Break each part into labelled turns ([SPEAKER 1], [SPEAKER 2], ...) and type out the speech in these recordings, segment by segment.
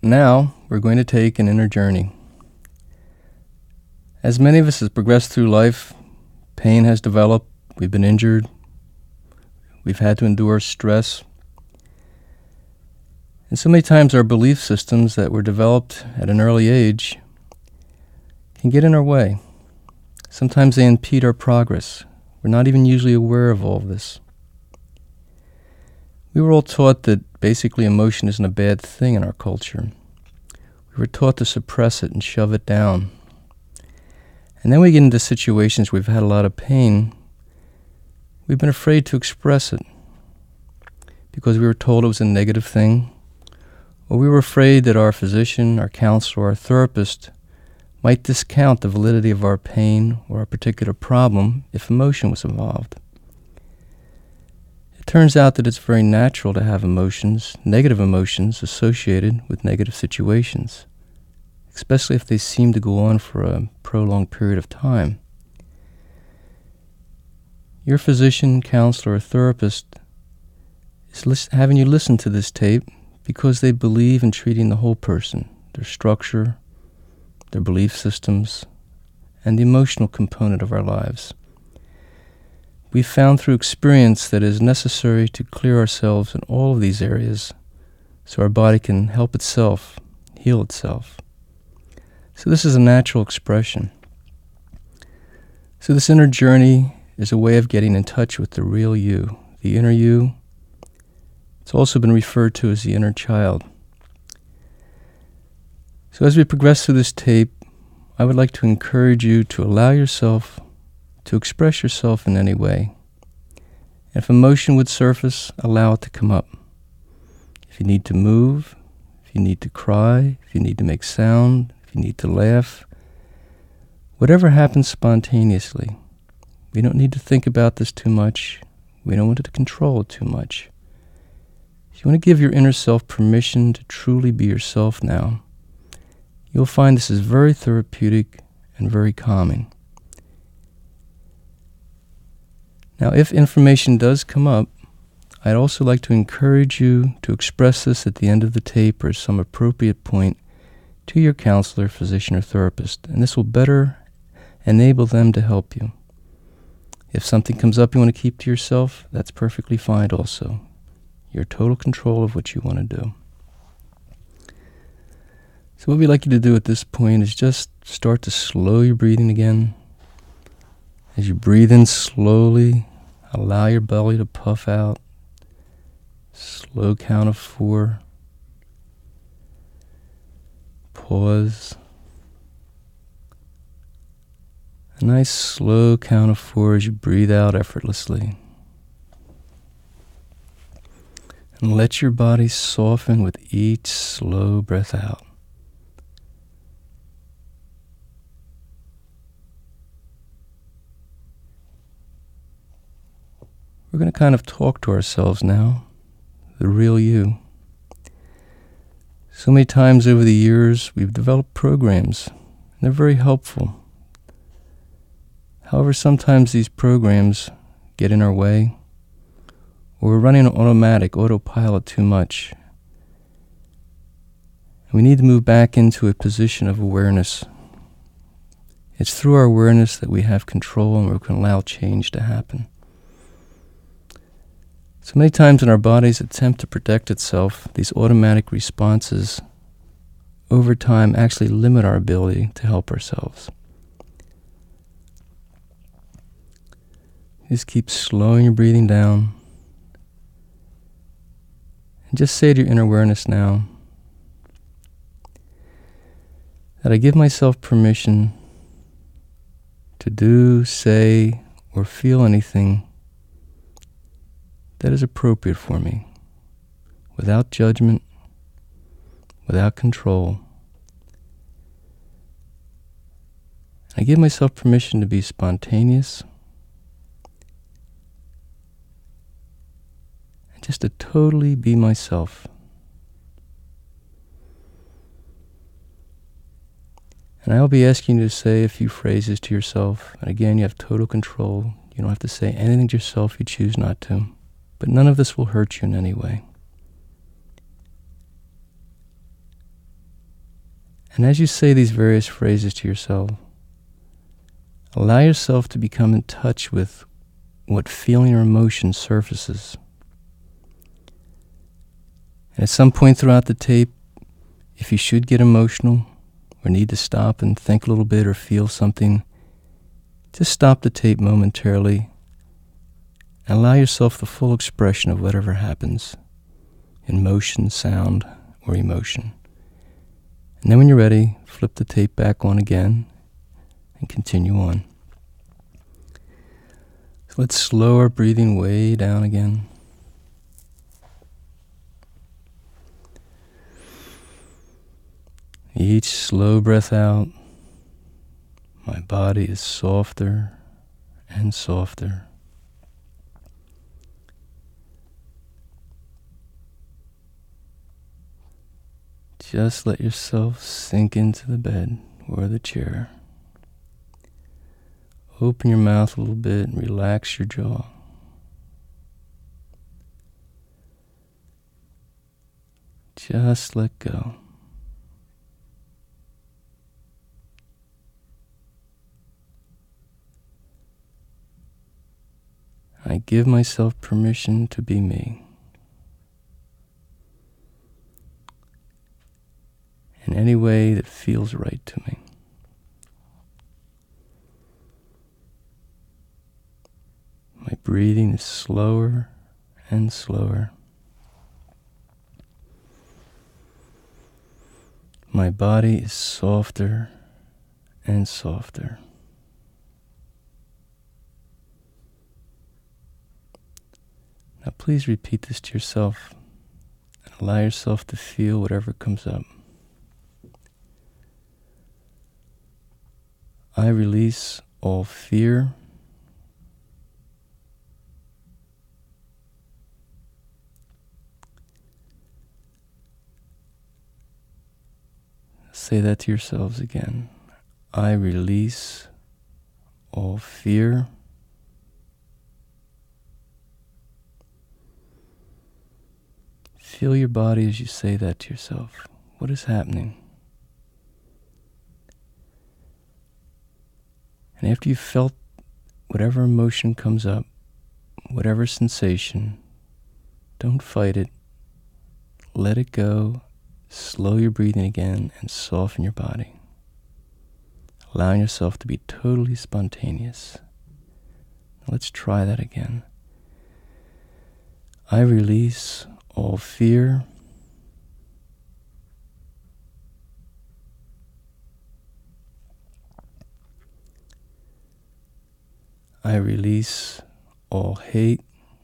[SPEAKER 1] Now, we're going to take an inner journey. As many of us have progressed through life, pain has developed, we've been injured, we've had to endure stress. And so many times our belief systems that were developed at an early age can get in our way. Sometimes they impede our progress. We're not even usually aware of all of this. We were all taught that basically emotion isn't a bad thing in our culture. We were taught to suppress it and shove it down. And then we get into situations where we've had a lot of pain. We've been afraid to express it because we were told it was a negative thing, or we were afraid that our physician, our counselor, our therapist might discount the validity of our pain or our particular problem if emotion was involved. It turns out that it's very natural to have emotions, negative emotions, associated with negative situations, especially if they seem to go on for a prolonged period of time. Your physician, counselor, or therapist is having you listen to this tape because they believe in treating the whole person, their structure, their belief systems, and the emotional component of our lives. We've found through experience that it is necessary to clear ourselves in all of these areas so our body can help itself, heal itself. So this is a natural expression. So this inner journey is a way of getting in touch with the real you, the inner you. It's also been referred to as the inner child. So as we progress through this tape, I would like to encourage you to allow yourself to express yourself in any way. And if emotion would surface, allow it to come up. If you need to move, if you need to cry, if you need to make sound, if you need to laugh, whatever happens spontaneously. We don't need to think about this too much. We don't want to control it too much. If you want to give your inner self permission to truly be yourself now, you'll find this is very therapeutic and very calming. Now, if information does come up, I'd also like to encourage you to express this at the end of the tape or some appropriate point to your counselor, physician, or therapist, and this will better enable them to help you. If something comes up you want to keep to yourself, that's perfectly fine also. You're in total control of what you want to do. So what we'd like you to do at this point is just start to slow your breathing again. As you breathe in slowly, allow your belly to puff out. Slow count of 4. Pause. A nice slow count of 4 as you breathe out effortlessly. And let your body soften with each slow breath out. We're going to kind of talk to ourselves now, the real you. So many times over the years, we've developed programs, and they're very helpful. However, sometimes these programs get in our way, or we're running autopilot too much. And we need to move back into a position of awareness. It's through our awareness that we have control and we can allow change to happen. So many times in our body's attempt to protect itself, these automatic responses over time actually limit our ability to help ourselves. Just keep slowing your breathing down. And just say to your inner awareness now that I give myself permission to do, say, or feel anything that is appropriate for me, without judgment, without control. I give myself permission to be spontaneous and just to totally be myself. And I'll be asking you to say a few phrases to yourself. And again, you have total control. You don't have to say anything to yourself you choose not to. But none of this will hurt you in any way. And as you say these various phrases to yourself, allow yourself to become in touch with what feeling or emotion surfaces. And at some point throughout the tape, if you should get emotional or need to stop and think a little bit or feel something, just stop the tape momentarily and allow yourself the full expression of whatever happens in motion, sound, or emotion. And then when you're ready, flip the tape back on again and continue on. So let's slow our breathing way down again. Each slow breath out, my body is softer and softer. Just let yourself sink into the bed or the chair. Open your mouth a little bit and relax your jaw. Just let go. I give myself permission to be me. In any way that feels right to me. My breathing is slower and slower. My body is softer and softer. Now please repeat this to yourself and allow yourself to feel whatever comes up. I release all fear. Say that to yourselves again. I release all fear. Feel your body as you say that to yourself. What is happening? And after you've felt whatever emotion comes up, whatever sensation, don't fight it. Let it go. Slow your breathing again and soften your body. Allowing yourself to be totally spontaneous. Let's try that again. I release all fear. I release all hate.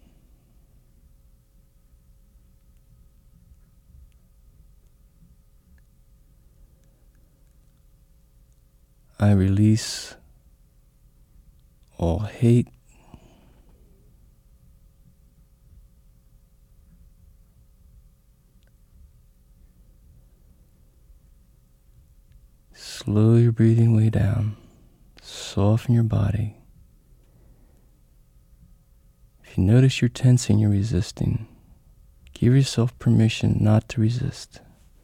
[SPEAKER 1] I release all hate. Slow your breathing way down. Soften your body. If you notice you're tensing, you're resisting, give yourself permission not to resist.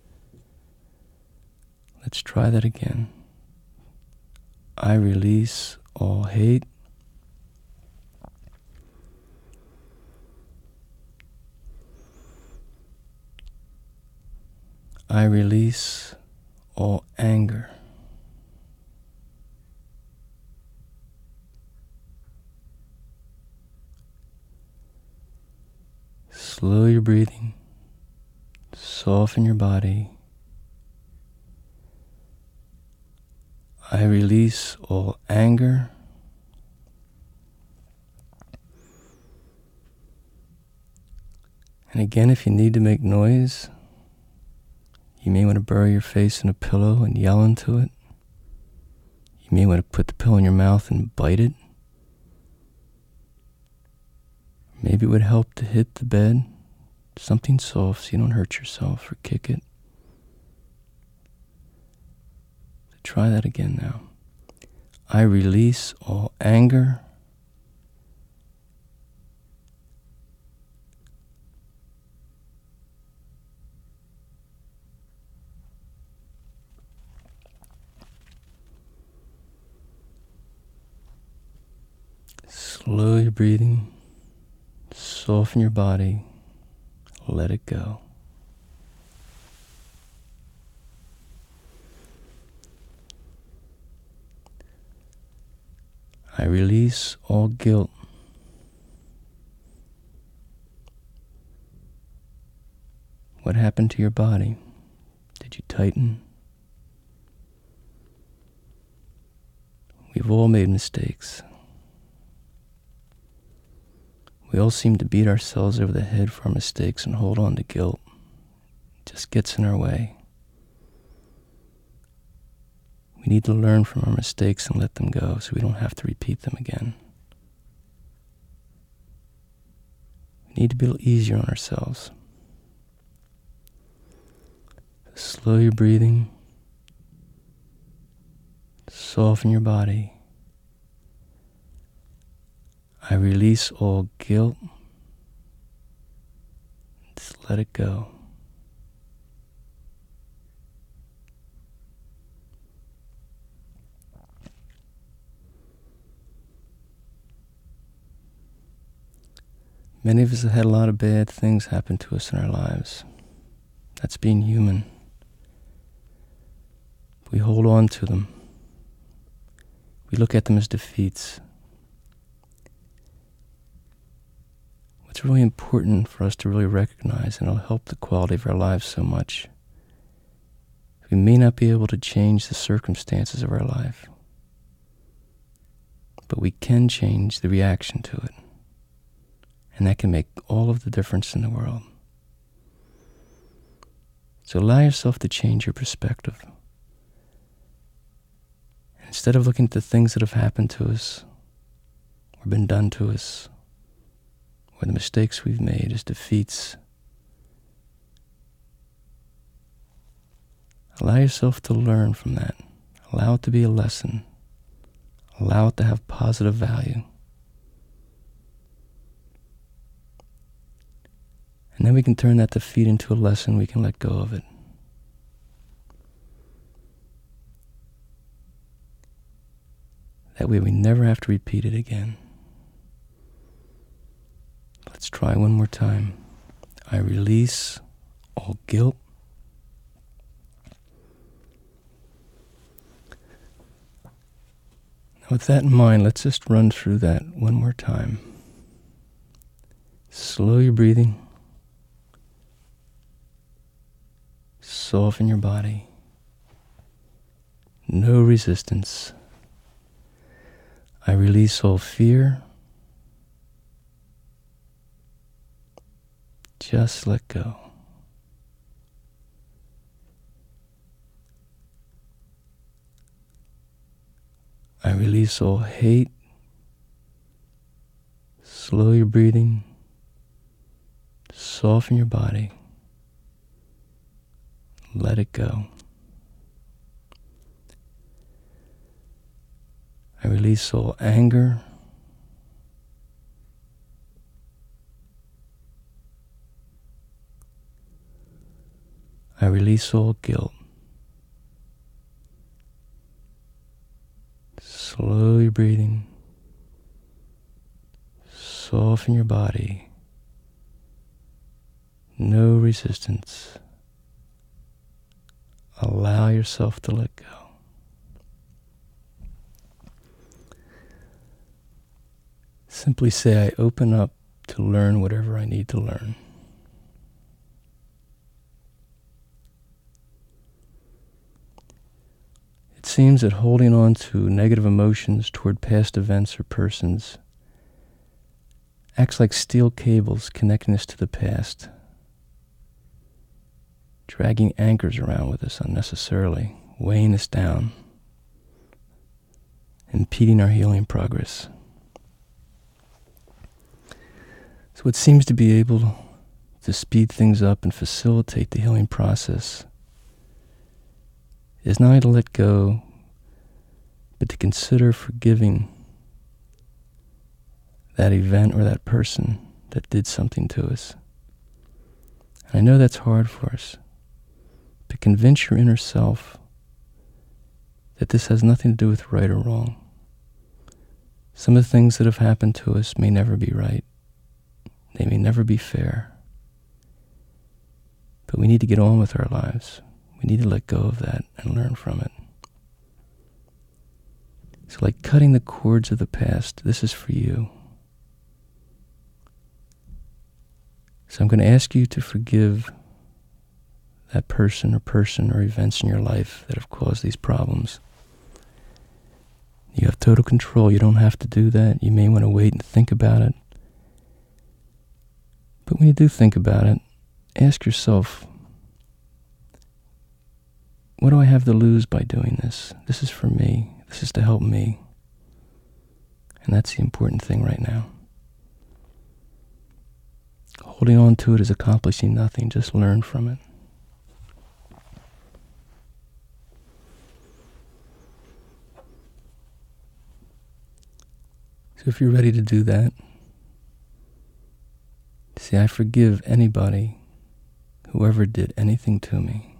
[SPEAKER 1] Let's try that again. I release all hate. I release all anger. Slow your breathing. Soften your body. I release all anger. And again, if you need to make noise, you may want to bury your face in a pillow and yell into it. You may want to put the pillow in your mouth and bite it. Maybe it would help to hit the bed, something soft so you don't hurt yourself or kick it. So try that again now. I release all anger. Slow your breathing. Soften your body. Let it go. I release all guilt. What happened to your body? Did you tighten? We've all made mistakes. We all seem to beat ourselves over the head for our mistakes and hold on to guilt. It just gets in our way. We need to learn from our mistakes and let them go so we don't have to repeat them again. We need to be a little easier on ourselves. Slow your breathing. Soften your body. I release all guilt. Just let it go. Many of us have had a lot of bad things happen to us in our lives. That's being human. We hold on to them. We look at them as defeats. What's really important for us to really recognize, and it'll help the quality of our lives so much, we may not be able to change the circumstances of our life, but we can change the reaction to it. And that can make all of the difference in the world. So allow yourself to change your perspective. Instead of looking at the things that have happened to us, or been done to us, or the mistakes we've made as defeats, allow yourself to learn from that. Allow it to be a lesson. Allow it to have positive value. And then we can turn that defeat into a lesson. We can let go of it. That way we never have to repeat it again. Let's try one more time. I release all guilt. Now with that in mind, let's just run through that one more time. Slow your breathing. Soften your body. No resistance. I release all fear. Just let go. I release all hate. Slow your breathing. Soften your body. Let it go. I release all anger. I release all guilt. Slowly breathing. Soften your body. No resistance. Allow yourself to let go. Simply say, I open up to learn whatever I need to learn. It seems that holding on to negative emotions toward past events or persons acts like steel cables connecting us to the past, dragging anchors around with us unnecessarily, weighing us down, impeding our healing progress. So what seems to be able to speed things up and facilitate the healing process is not only to let go, but to consider forgiving that event or that person that did something to us. And I know that's hard for us, but convince your inner self that this has nothing to do with right or wrong. Some of the things that have happened to us may never be right. They may never be fair. But we need to get on with our lives. We need to let go of that and learn from it. So like cutting the cords of the past, this is for you. So I'm going to ask you to forgive that person or events in your life that have caused these problems. You have total control. You don't have to do that. You may want to wait and think about it. But when you do think about it, ask yourself, what do I have to lose by doing this? This is for me. This is to help me. And that's the important thing right now. Holding on to it is accomplishing nothing. Just learn from it. So if you're ready to do that, say, I forgive anybody, whoever did anything to me.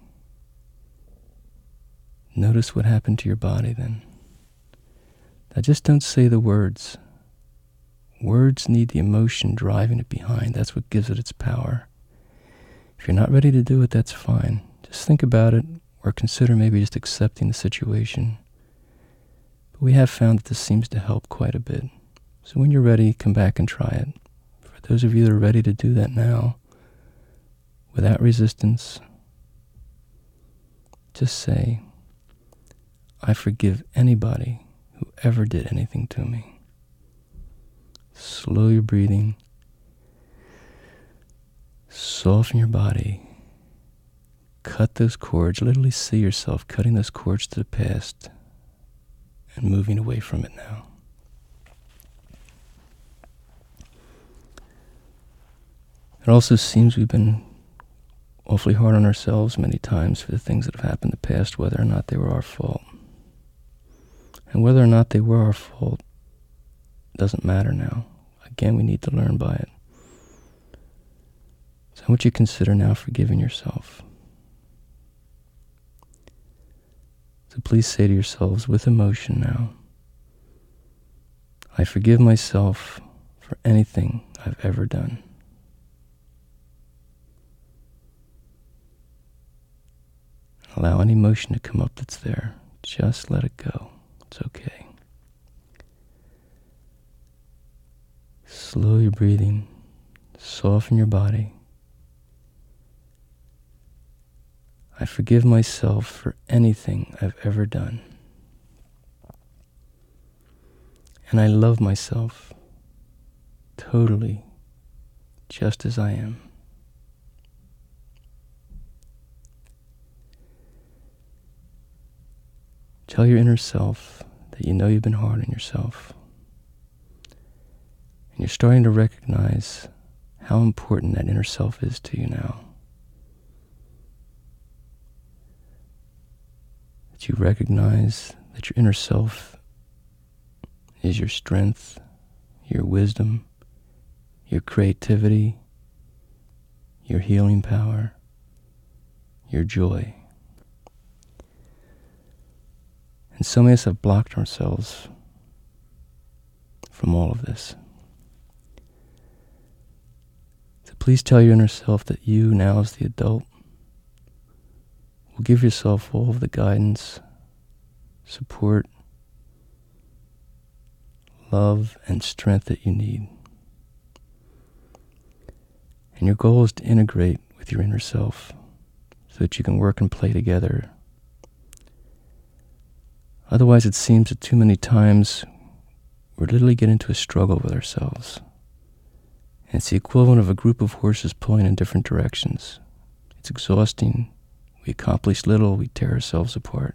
[SPEAKER 1] Notice what happened to your body then. Now just don't say the words. Words need the emotion driving it behind. That's what gives it its power. If you're not ready to do it, that's fine. Just think about it or consider maybe just accepting the situation. But we have found that this seems to help quite a bit. So when you're ready, come back and try it. For those of you that are ready to do that now, without resistance, just say, I forgive anybody who ever did anything to me. Slow your breathing. Soften your body. Cut those cords. Literally see yourself cutting those cords to the past and moving away from it now. It also seems we've been awfully hard on ourselves many times for the things that have happened in the past, whether or not they were our fault. And whether or not they were our fault doesn't matter now. Again, we need to learn by it. So I want you to consider now forgiving yourself. So please say to yourselves with emotion now, I forgive myself for anything I've ever done. Allow any emotion to come up that's there. Just let it go. It's okay. Slow your breathing. Soften your body. I forgive myself for anything I've ever done. And I love myself totally just as I am. Tell your inner self that you know you've been hard on yourself. And you're starting to recognize how important that inner self is to you now. That you recognize that your inner self is your strength, your wisdom, your creativity, your healing power, your joy. And so many of us have blocked ourselves from all of this. So please tell your inner self that you, now as the adult, will give yourself all of the guidance, support, love, and strength that you need. And your goal is to integrate with your inner self so that you can work and play together. Otherwise, it seems that too many times we literally get into a struggle with ourselves. And it's the equivalent of a group of horses pulling in different directions. It's exhausting. We accomplish little. We tear ourselves apart.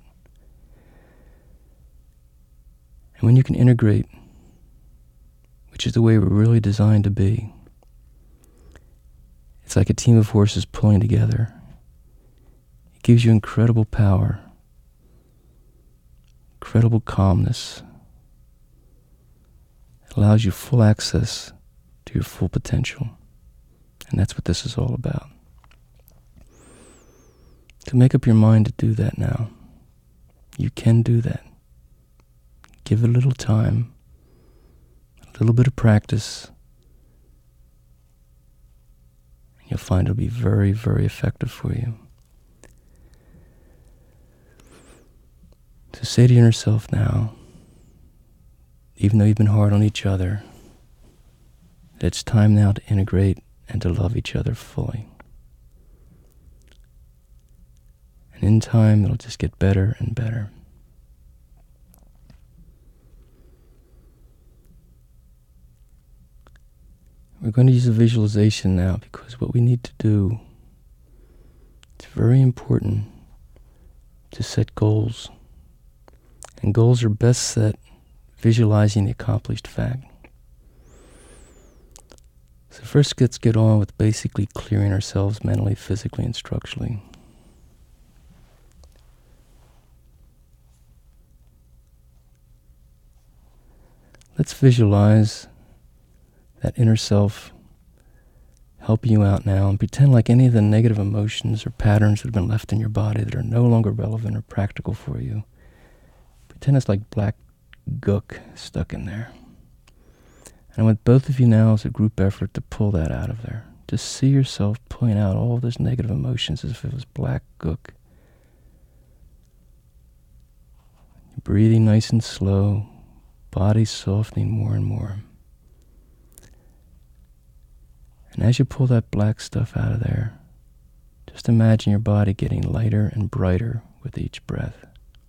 [SPEAKER 1] And when you can integrate, which is the way we're really designed to be, it's like a team of horses pulling together. It gives you incredible power, incredible calmness. It allows you full access to your full potential. And that's what this is all about. To make up your mind to do that now. You can do that. Give it a little time. A little bit of practice, and you'll find it'll be very, very effective for you. So say to yourself now, even though you've been hard on each other, that it's time now to integrate and to love each other fully. And in time, it'll just get better and better. We're going to use a visualization now because what we need to do, it's very important to set goals. And goals are best set visualizing the accomplished fact. So first let's get on with basically clearing ourselves mentally, physically, and structurally. Let's visualize that inner self helping you out now and pretend like any of the negative emotions or patterns that have been left in your body that are no longer relevant or practical for you. Pretend it's like black gook stuck in there. And I want both of you now as a group effort to pull that out of there. Just see yourself pulling out all those negative emotions as if it was black gook. You're breathing nice and slow, body softening more and more. And as you pull that black stuff out of there, just imagine your body getting lighter and brighter with each breath.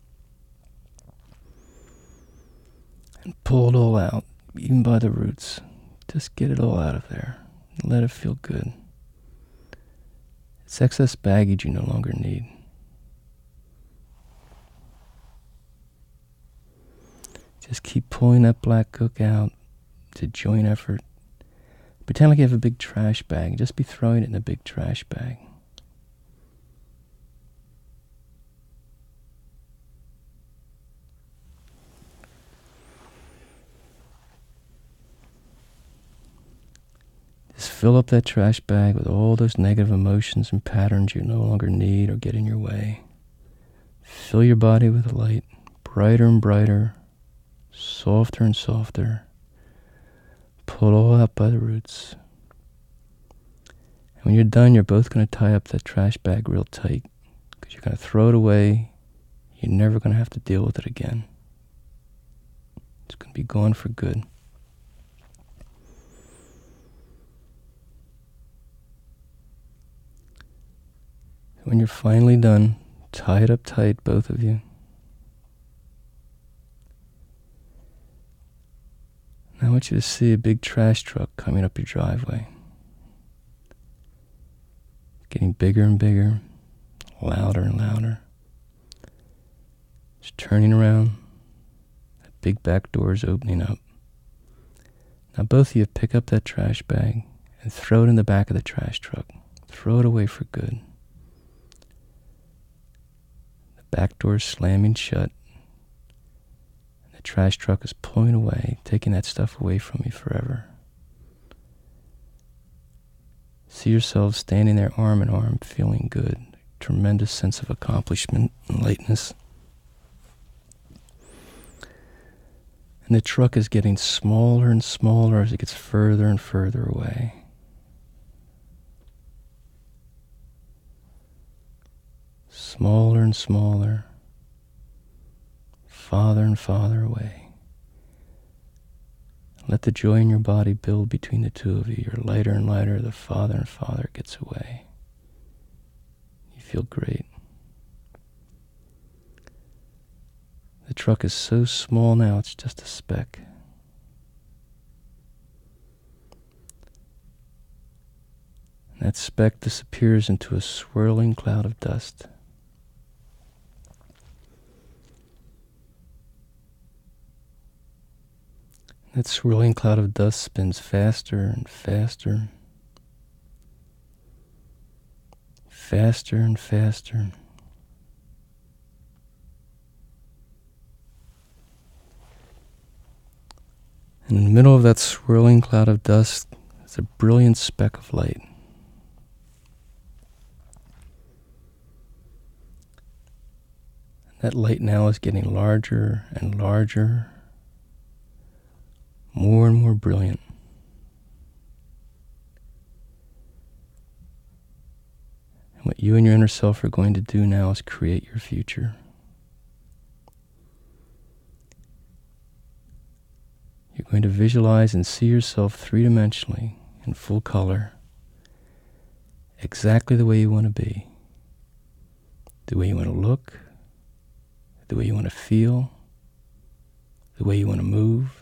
[SPEAKER 1] And pull it all out, even by the roots. Just get it all out of there. And let it feel good. It's excess baggage you no longer need. Just keep pulling that black gook out. It's a joint effort. Pretend like you have a big trash bag. Just be throwing it in a big trash bag. Just fill up that trash bag with all those negative emotions and patterns you no longer need or get in your way. Fill your body with light, brighter and brighter, softer and softer. Pull it all out by the roots. And when you're done, you're both going to tie up that trash bag real tight because you're going to throw it away. You're never going to have to deal with it again. It's going to be gone for good. When you're finally done, tie it up tight, both of you. Now I want you to see a big trash truck coming up your driveway. Getting bigger and bigger, louder and louder. It's turning around. That big back door is opening up. Now both of you pick up that trash bag and throw it in the back of the trash truck. Throw it away for good. The back door is slamming shut. The trash truck is pulling away, taking that stuff away from you forever. See yourselves standing there arm in arm, feeling good. Tremendous sense of accomplishment and lightness. And the truck is getting smaller and smaller as it gets further and further away. Smaller and smaller. Farther and farther away. Let the joy in your body build between the two of you. You're lighter and lighter, the farther and farther it gets away. You feel great. The truck is so small now, it's just a speck. And that speck disappears into a swirling cloud of dust. That swirling cloud of dust spins faster and faster, faster and faster. And in the middle of that swirling cloud of dust is a brilliant speck of light. That light now is getting larger and larger, more and more brilliant. And what you and your inner self are going to do now is create your future. You're going to visualize and see yourself three-dimensionally in full color, exactly the way you want to be, the way you want to look, the way you want to feel, the way you want to move,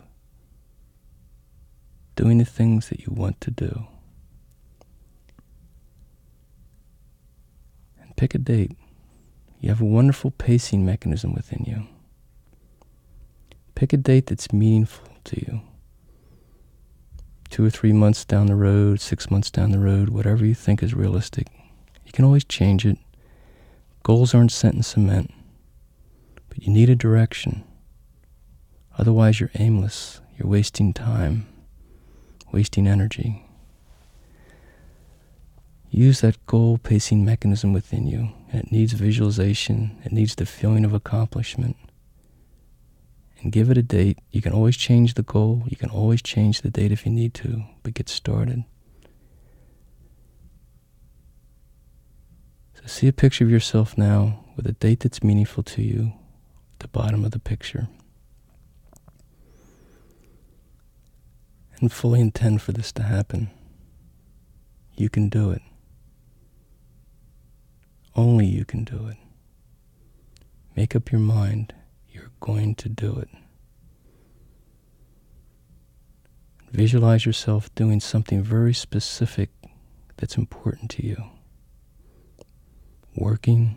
[SPEAKER 1] doing the things that you want to do. And pick a date. You have a wonderful pacing mechanism within you. Pick a date that's meaningful to you. 2 or 3 months down the road, 6 months down the road, whatever you think is realistic. You can always change it. Goals aren't set in cement, but you need a direction. Otherwise, you're aimless. You're wasting time, wasting energy. Use that goal pacing mechanism within you, and it needs visualization. It needs the feeling of accomplishment. And give it a date. You can always change the goal. You can always change the date if you need to, but get started. So see a picture of yourself now with a date that's meaningful to you at the bottom of the picture. And fully intend for this to happen. You can do it. Only you can do it. Make up your mind. You're going to do it. Visualize yourself doing something very specific that's important to you. Working,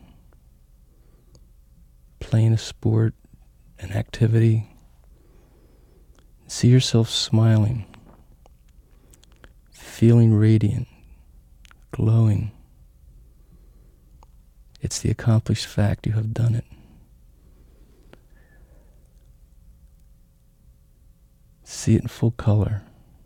[SPEAKER 1] playing a sport, an activity. See yourself smiling, feeling radiant, glowing. It's the accomplished fact you have done it. See it in full color.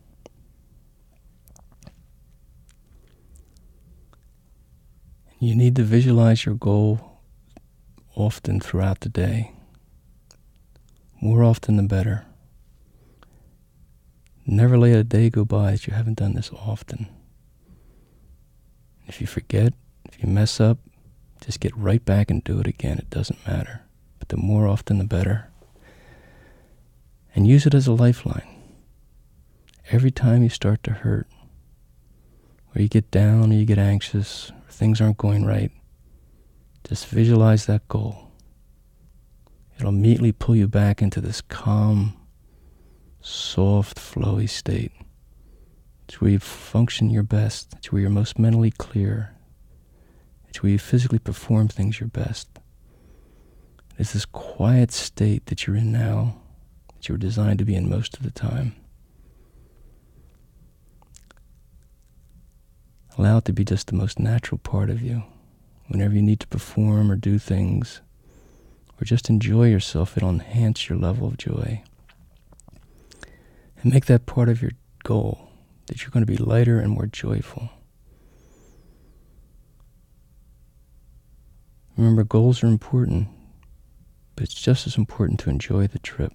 [SPEAKER 1] You need to visualize your goal often throughout the day. More often the better. Never let a day go by that you haven't done this often. If you forget, if you mess up, just get right back and do it again. It doesn't matter. But the more often the better. And use it as a lifeline. Every time you start to hurt, or you get down, or you get anxious, or things aren't going right, just visualize that goal. It'll immediately pull you back into this calm, soft, flowy state. It's where you function your best. It's where you're most mentally clear. It's where you physically perform things your best. It's this quiet state that you're in now, that you were designed to be in most of the time. Allow it to be just the most natural part of you. Whenever you need to perform or do things, or just enjoy yourself, it'll enhance your level of joy. And make that part of your goal, that you're going to be lighter and more joyful. Remember, goals are important, but it's just as important to enjoy the trip.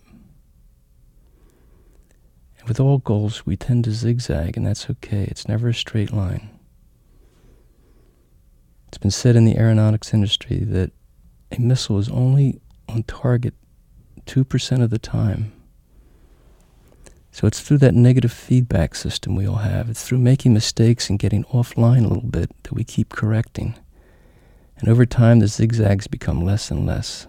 [SPEAKER 1] And with all goals, we tend to zigzag, and that's okay. It's never a straight line. It's been said in the aeronautics industry that a missile is only on target 2% of the time. So it's through that negative feedback system we all have. It's through making mistakes and getting offline a little bit that we keep correcting. And over time, the zigzags become less and less.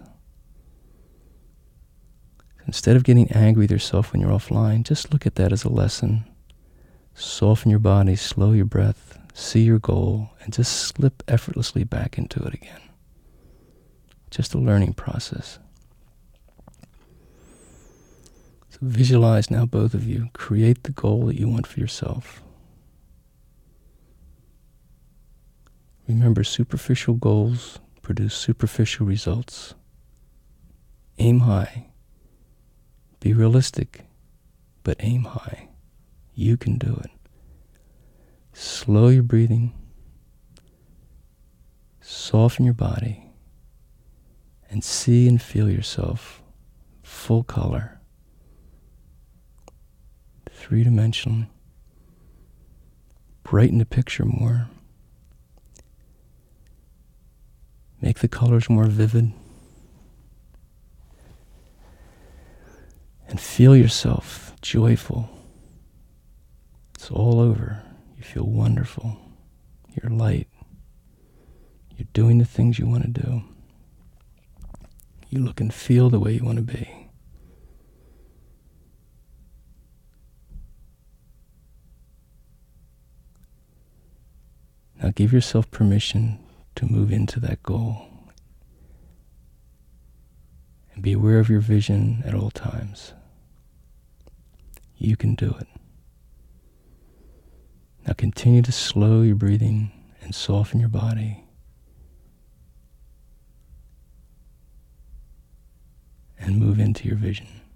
[SPEAKER 1] Instead of getting angry with yourself when you're offline, just look at that as a lesson. Soften your body, slow your breath, see your goal, and just slip effortlessly back into it again. Just a learning process. So visualize now, both of you. Create the goal that you want for yourself. Remember, superficial goals produce superficial results. Aim high. Be realistic, but aim high. You can do it. Slow your breathing. Soften your body. And see and feel yourself full color. three-dimensional. Brighten the picture more. Make the colors more vivid. And feel yourself joyful. It's all over. You feel wonderful. You're light. You're doing the things you want to do. You look and feel the way you want to be. Now give yourself permission to move into that goal. And be aware of your vision at all times. You can do it. Now continue to slow your breathing and soften your body. And move into your vision.